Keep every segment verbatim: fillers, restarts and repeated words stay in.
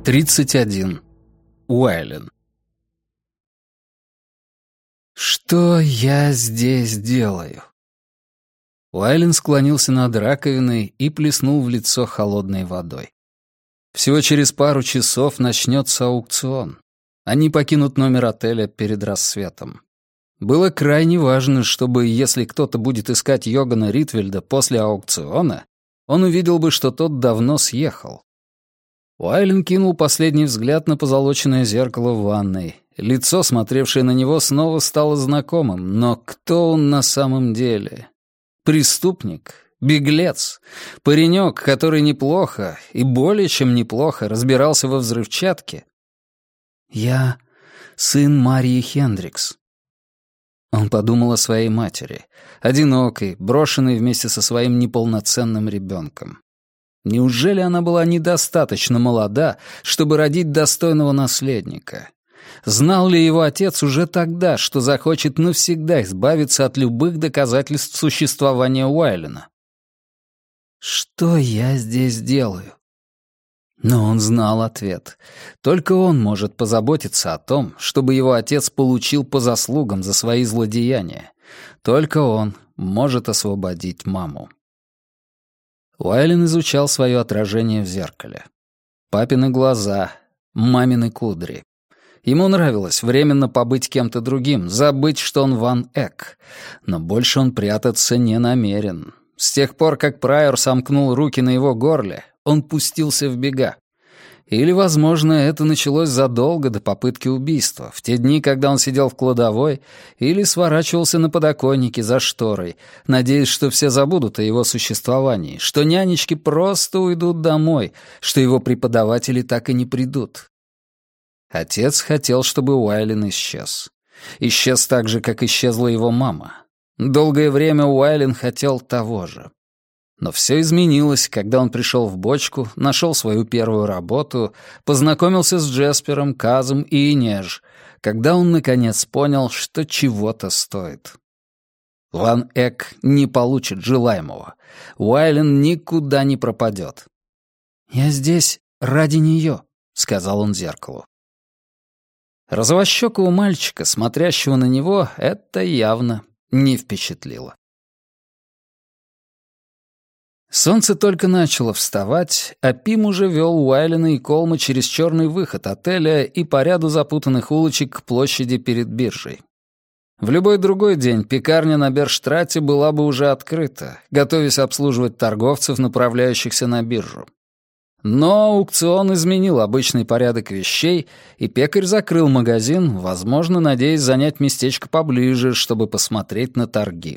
тридцать один. Уайлен. «Что я здесь делаю?» Уайлен склонился над раковиной и плеснул в лицо холодной водой. Всего через пару часов начнется аукцион. Они покинут номер отеля перед рассветом. Было крайне важно, чтобы, если кто-то будет искать Йогана Ритвельда после аукциона, он увидел бы, что тот давно съехал. Уайлен кинул последний взгляд на позолоченное зеркало в ванной. Лицо, смотревшее на него, снова стало знакомым. Но кто он на самом деле? Преступник? Беглец? Паренек, который неплохо, и более чем неплохо, разбирался во взрывчатке? «Я сын Марии Хендрикс». Он подумал о своей матери, одинокой, брошенной вместе со своим неполноценным ребенком. Неужели она была недостаточно молода, чтобы родить достойного наследника? Знал ли его отец уже тогда, что захочет навсегда избавиться от любых доказательств существования Уайлена? «Что я здесь делаю?» Но он знал ответ. Только он может позаботиться о том, чтобы его отец получил по заслугам за свои злодеяния. Только он может освободить маму. Уайлен изучал свое отражение в зеркале. Папины глаза, мамины кудри. Ему нравилось временно побыть кем-то другим, забыть, что он Ван Эк. Но больше он прятаться не намерен. С тех пор, как Прайор сомкнул руки на его горле, он пустился в бега. Или, возможно, это началось задолго до попытки убийства, в те дни, когда он сидел в кладовой или сворачивался на подоконнике за шторой, надеясь, что все забудут о его существовании, что нянечки просто уйдут домой, что его преподаватели так и не придут. Отец хотел, чтобы Уайлен исчез. Исчез так же, как исчезла его мама. Долгое время Уайлен хотел того же. Но все изменилось, когда он пришел в бочку, нашел свою первую работу, познакомился с Джеспером, Казом и Инеж, когда он, наконец, понял, что чего-то стоит. Ван Эк не получит желаемого. Уайлен никуда не пропадет. «Я здесь ради нее», — сказал он зеркалу. Розовощекого мальчика, смотрящего на него, это явно не впечатлило. Солнце только начало вставать, а Пим уже вел Уайлена и Колма через черный выход отеля и по ряду запутанных улочек к площади перед биржей. В любой другой день пекарня на Берштрате была бы уже открыта, готовясь обслуживать торговцев, направляющихся на биржу. Но аукцион изменил обычный порядок вещей, и пекарь закрыл магазин, возможно, надеясь занять местечко поближе, чтобы посмотреть на торги.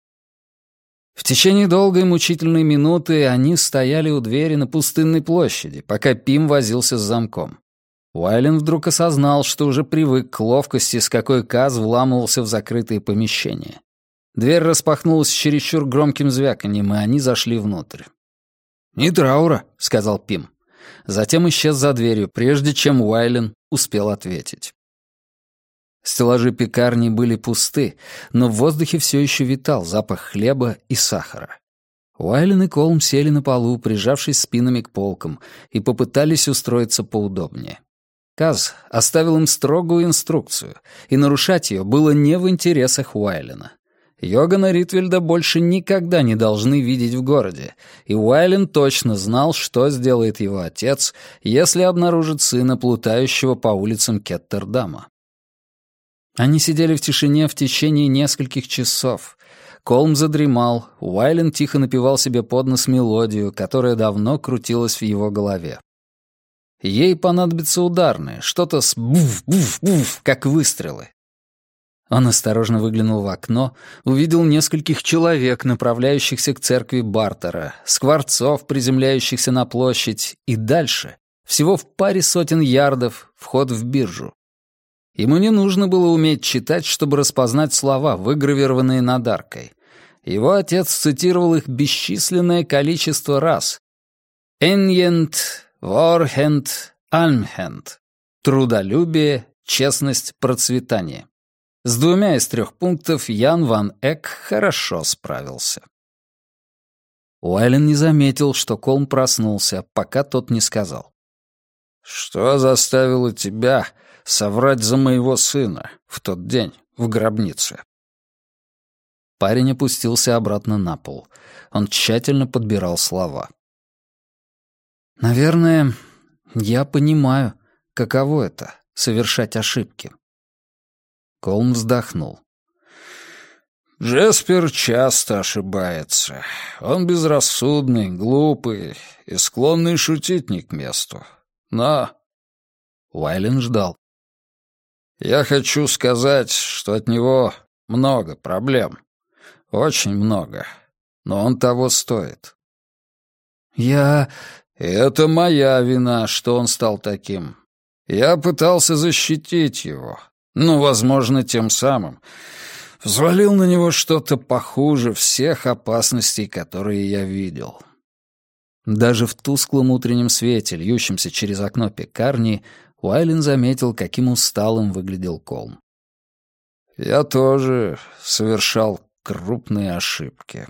В течение долгой мучительной минуты они стояли у двери на пустынной площади, пока Пим возился с замком. Уайлен вдруг осознал, что уже привык к ловкости, с какой Каз вламывался в закрытые помещения. Дверь распахнулась с чересчур громким звяканьем, и они зашли внутрь. «Ни траура», — сказал Пим. Затем исчез за дверью, прежде чем Уайлен успел ответить. Стеллажи пекарни были пусты, но в воздухе все еще витал запах хлеба и сахара. Уайлен и Колм сели на полу, прижавшись спинами к полкам, и попытались устроиться поудобнее. Каз оставил им строгую инструкцию, и нарушать ее было не в интересах Уайлена. Йогана Ритвельда больше никогда не должны видеть в городе, и Уайлен точно знал, что сделает его отец, если обнаружит сына, плутающего по улицам Кеттердама. Они сидели в тишине в течение нескольких часов. Колм задремал, Уайлен тихо напевал себе под нос мелодию, которая давно крутилась в его голове. Ей понадобится ударное, что-то с буф-буф-буф, как выстрелы. Он осторожно выглянул в окно, увидел нескольких человек, направляющихся к церкви Бартера, скворцов, приземляющихся на площадь, и дальше, всего в паре сотен ярдов, вход в биржу. Ему не нужно было уметь читать, чтобы распознать слова, выгравированные над аркой. Его отец цитировал их бесчисленное количество раз. «Эньент, ворхент, альмхент» — трудолюбие, честность, процветание. С двумя из трех пунктов Ян Ван Эк хорошо справился. Уайлен не заметил, что Колм проснулся, пока тот не сказал. Что заставило тебя соврать за моего сына в тот день в гробнице?» Парень опустился обратно на пол. Он тщательно подбирал слова. «Наверное, я понимаю, каково это — совершать ошибки». Колм вздохнул. «Джеспер часто ошибается. Он безрассудный, глупый и склонный шутить не к месту. Но...» Уайлен ждал. «Я хочу сказать, что от него много проблем. Очень много. Но он того стоит». «Я...» И это моя вина, что он стал таким. Я пытался защитить его. Ну, возможно, тем самым взвалил на него что-то похуже всех опасностей, которые я видел». Даже в тусклом утреннем свете, льющемся через окно пекарни, Уайлен заметил, каким усталым выглядел Колм. «Я тоже совершал крупные ошибки».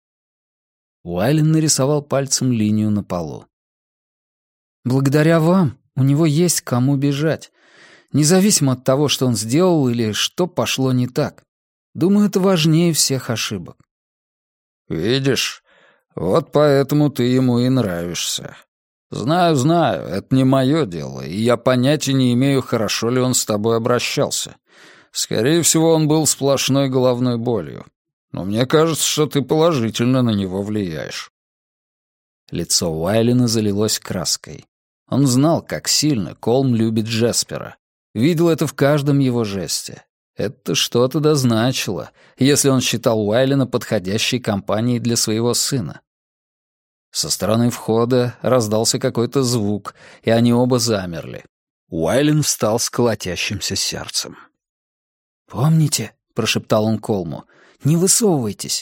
Уайлен нарисовал пальцем линию на полу. «Благодаря вам у него есть к кому бежать, независимо от того, что он сделал или что пошло не так. Думаю, это важнее всех ошибок». «Видишь, вот поэтому ты ему и нравишься. Знаю, знаю, это не мое дело, и я понятия не имею, хорошо ли он с тобой обращался. Скорее всего, он был сплошной головной болью. Но мне кажется, что ты положительно на него влияешь». Лицо Уайлена залилось краской. Он знал, как сильно Колм любит Джеспера. Видел это в каждом его жесте. Это что-то дозначило, если он считал Уайлена подходящей компанией для своего сына. Со стороны входа раздался какой-то звук, и они оба замерли. Уайлен встал с колотящимся сердцем. «Помните», — прошептал он Колму, — «не высовывайтесь».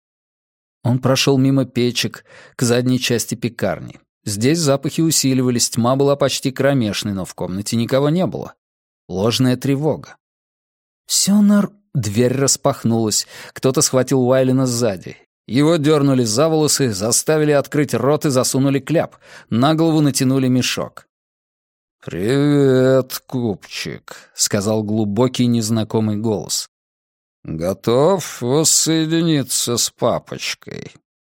Он прошел мимо печек к задней части пекарни. Здесь запахи усиливались, тьма была почти кромешной, но в комнате никого не было. Ложная тревога. «Сёнар...» Дверь распахнулась. Кто-то схватил Уайлена сзади. Его дернули за волосы, заставили открыть рот и засунули кляп. На голову натянули мешок. «Привет, купчик», — сказал глубокий незнакомый голос. «Готов воссоединиться с папочкой?»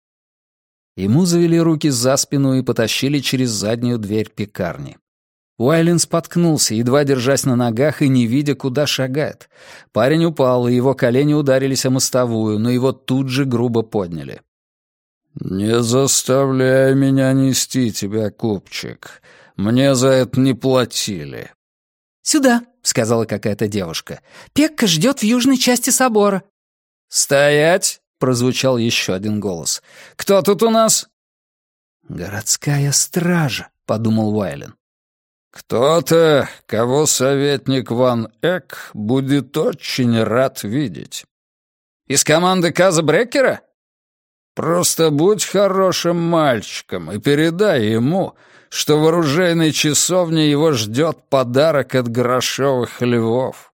Ему завели руки за спину и потащили через заднюю дверь пекарни. Уайлен споткнулся, едва держась на ногах и не видя, куда шагает. Парень упал, и его колени ударились о мостовую, но его тут же грубо подняли. «Не заставляй меня нести тебя, купчик. Мне за это не платили». «Сюда», — сказала какая-то девушка. «Пекка ждет в южной части собора». «Стоять!» — прозвучал еще один голос. «Кто тут у нас?» «Городская стража», — подумал Уайлен. «Кто-то, кого советник Ван Эк будет очень рад видеть». «Из команды Каза Бреккера?» «Просто будь хорошим мальчиком и передай ему, что в оружейной часовне его ждет подарок от грошовых львов».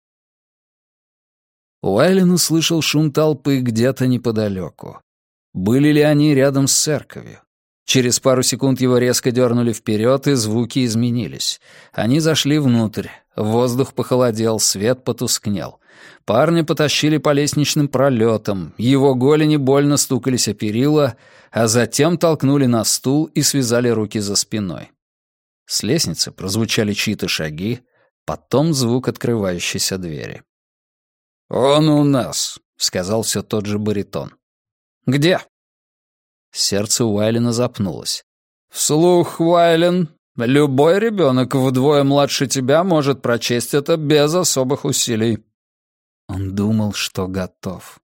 Уайлен услышал шум толпы где-то неподалеку. Были ли они рядом с церковью? Через пару секунд его резко дернули вперед, и звуки изменились. Они зашли внутрь. Воздух похолодел, свет потускнел. Парня потащили по лестничным пролетам, его голени больно стукались о перила, а затем толкнули на стул и связали руки за спиной. С лестницы прозвучали чьи-то шаги, потом звук открывающейся двери. «Он у нас», — сказал все тот же баритон. «Где?» Сердце Уайлена запнулось. «Вслух, Уайлен, любой ребенок вдвое младше тебя может прочесть это без особых усилий». Он думал, что готов.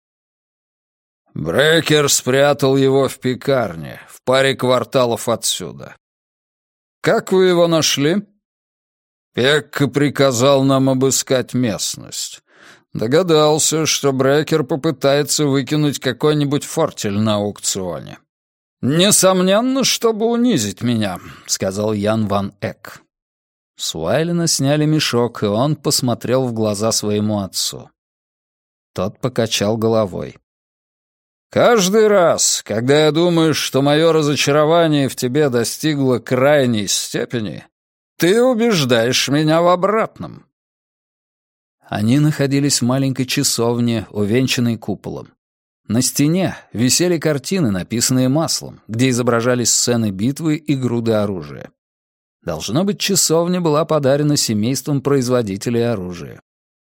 «Брекер спрятал его в пекарне, в паре кварталов отсюда». «Как вы его нашли?» «Пекка приказал нам обыскать местность. Догадался, что Брекер попытается выкинуть какой-нибудь фортель на аукционе». «Несомненно, чтобы унизить меня», — сказал Ян Ван Эк. С Уайлена сняли мешок, и он посмотрел в глаза своему отцу. Тот покачал головой. «Каждый раз, когда я думаю, что мое разочарование в тебе достигло крайней степени, Ты убеждаешь меня в обратном». Они находились в маленькой часовне, увенчанной куполом. На стене висели картины, написанные маслом, где изображались сцены битвы и груды оружия. Должно быть, часовня была подарена семейством производителей оружия.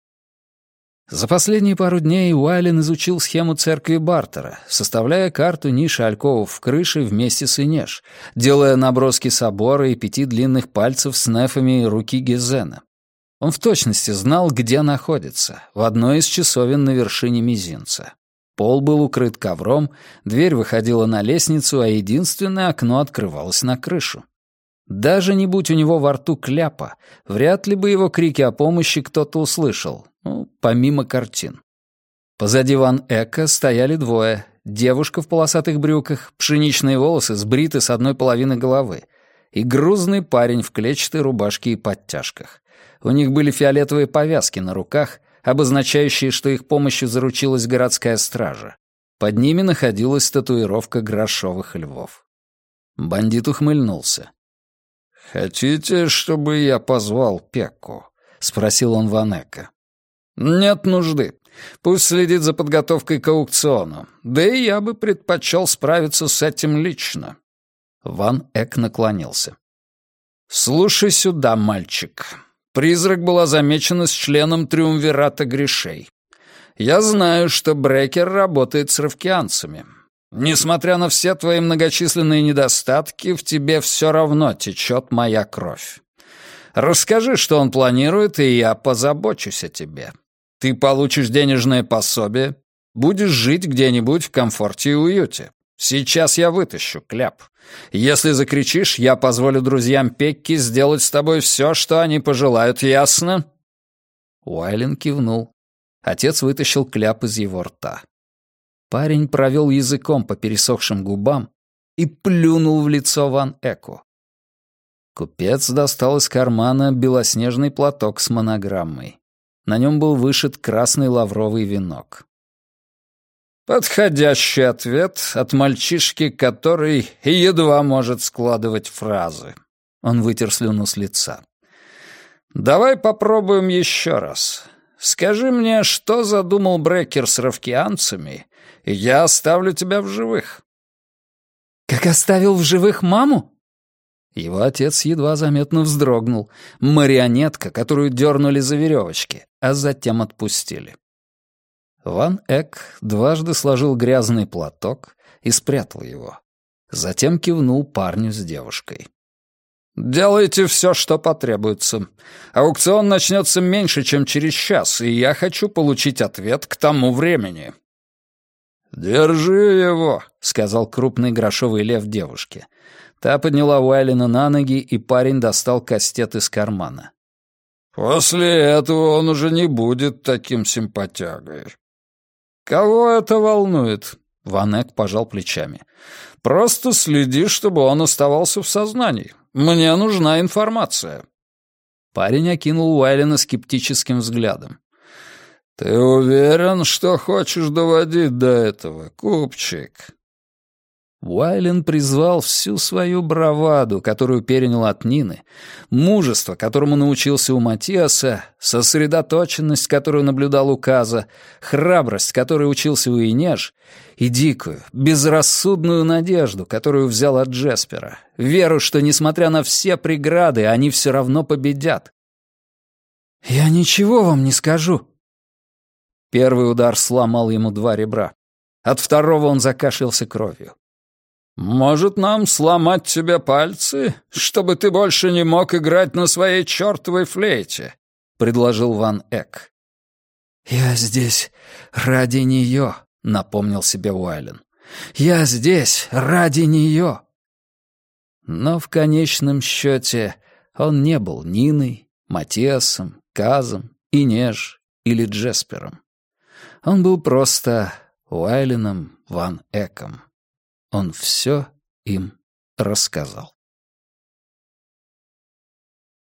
За последние пару дней Уайлен изучил схему церкви Бартера, составляя карту ниши альковов в крыше вместе с Инеш, делая наброски собора и пяти длинных пальцев с нефами руки Гезена. Он в точности знал, где находится, в одной из часовен на вершине мизинца. Пол был укрыт ковром, дверь выходила на лестницу, а единственное окно открывалось на крышу. Даже не будь у него во рту кляпа, вряд ли бы его крики о помощи кто-то услышал, ну, помимо картин. Позади Ван Эка стояли двое. Девушка в полосатых брюках, пшеничные волосы сбриты с одной половины головы, и грузный парень в клетчатой рубашке и подтяжках. У них были фиолетовые повязки на руках, обозначающие, что их помощью заручилась городская стража. Под ними находилась татуировка грошовых львов. Бандит ухмыльнулся. «Хотите, чтобы я позвал Пекку?» — спросил он Ван Эка. «Нет нужды. Пусть следит за подготовкой к аукциону. Да и я бы предпочел справиться с этим лично». Ван Эк наклонился. «Слушай сюда, мальчик. Призрак была замечена с членом Триумвирата грешей. Я знаю, что Брекер работает с равкианцами. Несмотря на все твои многочисленные недостатки, в тебе все равно течет моя кровь. Расскажи, что он планирует, и я позабочусь о тебе. Ты получишь денежное пособие, будешь жить где-нибудь в комфорте и уюте. Сейчас я вытащу кляп. Если закричишь, я позволю друзьям Пекки сделать с тобой все, что они пожелают, ясно?» Уайлен кивнул. Отец вытащил кляп из его рта. Парень провел языком по пересохшим губам и плюнул в лицо Ван Эку. Купец достал из кармана белоснежный платок с монограммой. На нем был вышит красный лавровый венок. «Подходящий ответ от мальчишки, который едва может складывать фразы». Он вытер слюну с лица. «Давай попробуем еще раз. Скажи мне, что задумал Брекер с равкианцами, и я оставлю тебя в живых». «Как оставил в живых маму?» Его отец едва заметно вздрогнул. Марионетка, которую дернули за веревочки, а затем отпустили. Ван Эк дважды сложил грязный платок и спрятал его. Затем кивнул парню с девушкой. «Делайте все, что потребуется. Аукцион начнется меньше, чем через час, и я хочу получить ответ к тому времени». «Держи его», — сказал крупный грошовый лев девушке. Та подняла Уайлена на ноги, и парень достал кастет из кармана. «После этого он уже не будет таким симпатягой». «Кого это волнует?» — Ван Эк пожал плечами. «Просто следи, чтобы он оставался в сознании. Мне нужна информация». Парень окинул Уайлена скептическим взглядом. «Ты уверен, что хочешь доводить до этого, купчик?» Уайлен призвал всю свою браваду, которую перенял от Нины, мужество, которому научился у Матиаса, сосредоточенность, которую наблюдал у Каза, храбрость, которой учился у Инеж, и дикую, безрассудную надежду, которую взял от Джеспера, веру, что, несмотря на все преграды, они все равно победят. «Я ничего вам не скажу». Первый удар сломал ему два ребра. От второго он закашлялся кровью. «Может, нам сломать тебе пальцы, чтобы ты больше не мог играть на своей чертовой флейте?» — предложил Ван Эк. «Я здесь ради нее», — напомнил себе Уайлен. «Я здесь ради нее». Но в конечном счете он не был Ниной, Матиасом, Казом, Инеж или Джеспером. Он был просто Уайленом Ван Эком. Он все им рассказал.